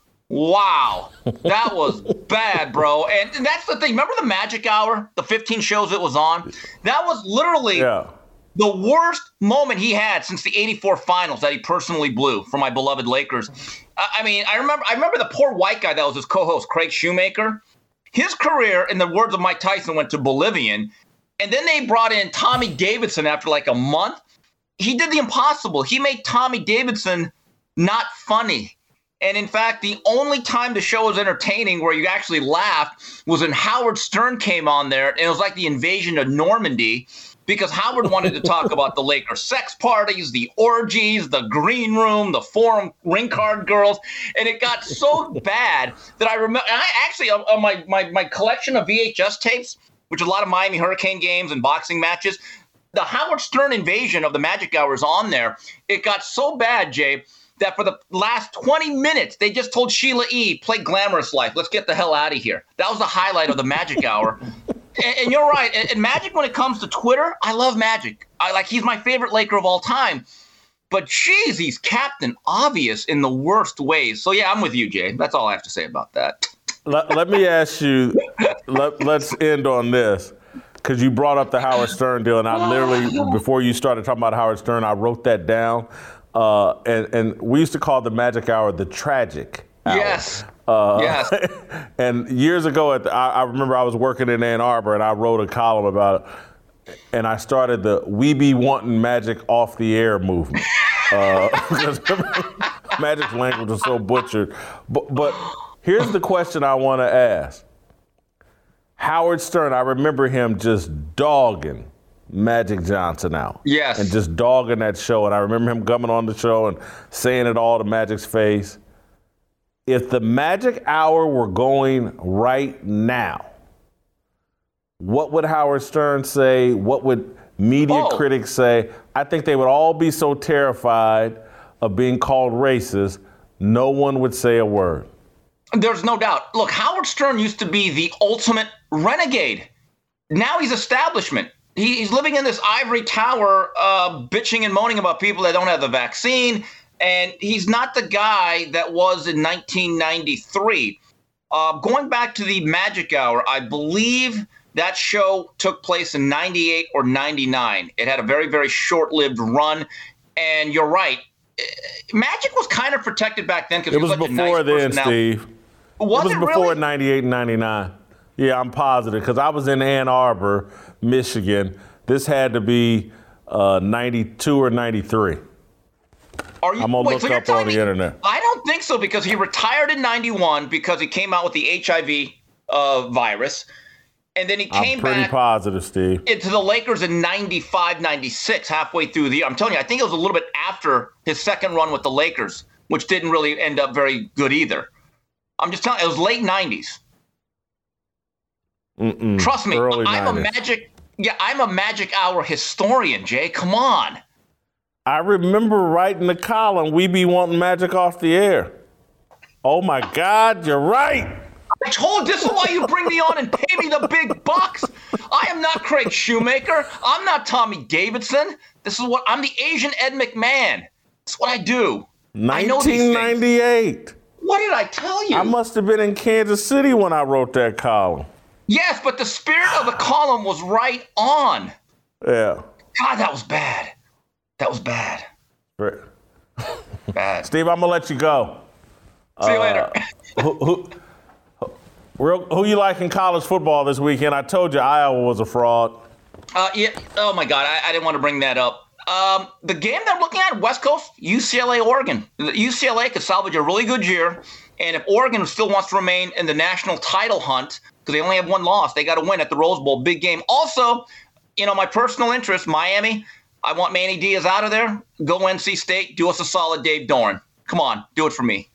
Wow. That was bad, bro. And, and that's the thing. Remember the Magic Hour, the fifteen shows it was on? That was literally yeah. the worst moment he had since the eighty-four finals that he personally blew for my beloved Lakers. I, I mean, I remember I remember the poor white guy that was his co-host, Craig Shoemaker. His career, in the words of Mike Tyson, went to Bolivian. And then they brought in Tommy Davidson after like a month. He did the impossible. He made Tommy Davidson not funny. And in fact, the only time the show was entertaining where you actually laughed was when Howard Stern came on there. And it was like the invasion of Normandy because Howard wanted to talk about the Lakers sex parties, the orgies, the green room, the forum ring card girls. And it got so bad that I remember, and I actually, on my, my, my collection of V H S tapes, which is a lot of Miami Hurricane games and boxing matches, the Howard Stern invasion of the Magic Hour is on there. It got so bad, Jay, that for the last twenty minutes, they just told Sheila E., play Glamorous Life. Let's get the hell out of here. That was the highlight of the Magic Hour. And, and you're right. And, and Magic, when it comes to Twitter, I love Magic. I like he's my favorite Laker of all time. But, geez, he's Captain Obvious in the worst ways. So, yeah, I'm with you, Jay. That's all I have to say about that. Let, let me ask you, let, let's end on this. Because you brought up the Howard Stern deal, and I literally, before you started talking about Howard Stern, I wrote that down. Uh, and, and we used to call the Magic Hour the tragic hour. Yes. Uh, yes. And years ago, at the, I, I remember I was working in Ann Arbor, and I wrote a column about it. And I started the "We Be Wanting Magic Off the Air" movement. Uh, because Magic's language was so butchered. But, but here's the question I want to ask. Howard Stern, I remember him just dogging Magic Johnson out. Yes. And just dogging that show. And I remember him coming on the show and saying it all to Magic's face. If the Magic Hour were going right now, what would Howard Stern say? What would media oh. critics say? I think they would all be so terrified of being called racist, no one would say a word. There's no doubt. Look, Howard Stern used to be the ultimate renegade. Now he's establishment. He, he's living in this ivory tower, uh, bitching and moaning about people that don't have the vaccine. And he's not the guy that was in nineteen ninety-three. Uh, going back to the Magic Hour, I believe that show took place in ninety-eight or ninety-nine. It had a very, very short-lived run. And you're right. Magic was kind of protected back then because it was, was like before a nice then, Steve. Was it was it before really? ninety-eight and ninety-nine. Yeah, I'm positive because I was in Ann Arbor, Michigan. This had to be uh, ninety-two or ninety-three. Are you, I'm going to look so up on the me, internet. I don't think so because he retired in ninety-one because he came out with the H I V uh, virus. And then he came I'm pretty back positive, Steve. into the Lakers in ninety-five, ninety-six, halfway through the year. I'm telling you, I think it was a little bit after his second run with the Lakers, which didn't really end up very good either. I'm just telling you, it was late nineties. Mm-mm. Trust me, Early I'm nineties. a Magic, yeah, I'm a Magic Hour historian, Jay. Come on. I remember writing the column, "We Be Wanting Magic Off the Air." Oh, my God, you're right. I told this is why you bring me on and pay me the big bucks. I am not Craig Shoemaker. I'm not Tommy Davidson. This is what I'm the Asian Ed McMahon. That's what I do. nineteen ninety-eight. What did I tell you? I must have been in Kansas City when I wrote that column. Yes, but the spirit of the column was right on. Yeah. God, that was bad. That was bad. Right. Bad. Steve, I'm gonna let you go. See you uh, later. who, who, who, who you like in college football this weekend? I told you Iowa was a fraud. Uh, yeah. Oh my God, I, I didn't want to bring that up. Um, the game that I'm looking at, West Coast, U C L A, Oregon. U C L A could salvage a really good year, and if Oregon still wants to remain in the national title hunt, because they only have one loss. They got to win at the Rose Bowl, big game. Also, you know, my personal interest, Miami, I want Manny Diaz out of there. Go N C State. Do us a solid, Dave Doran. Come on, do it for me.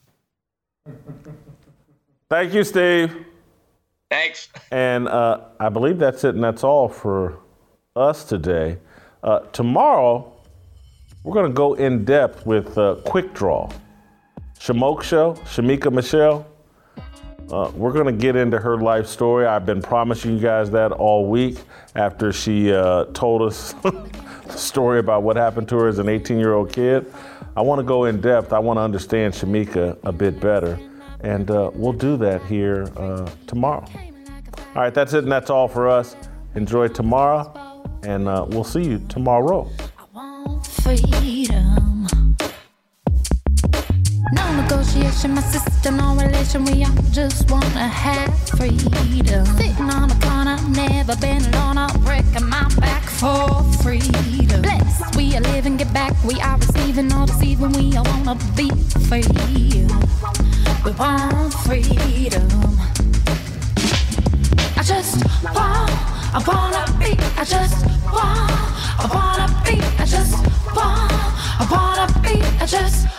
Thank you, Steve. Thanks. And uh, I believe that's it, and that's all for us today. Uh, tomorrow, we're going to go in depth with uh, Quick Draw. Shamoksha, Shamika Michelle. Uh, we're going to get into her life story. I've been promising you guys that all week after she uh, told us the story about what happened to her as an eighteen-year-old kid. I want to go in depth. I want to understand Shamika a bit better. And uh, we'll do that here uh, tomorrow. All right, that's it, and that's all for us. Enjoy tomorrow, and uh, we'll see you tomorrow. I want freedom. No negotiation, my sister, no relation. We all just wanna have freedom. Sitting on the corner, never been alone. I'm breaking my back for freedom. Blessed, we are living, get back. We are receiving, all deceiving. We all wanna be free. We want freedom. I just want, I wanna be. I just want, I wanna be. I just want, I wanna be. I just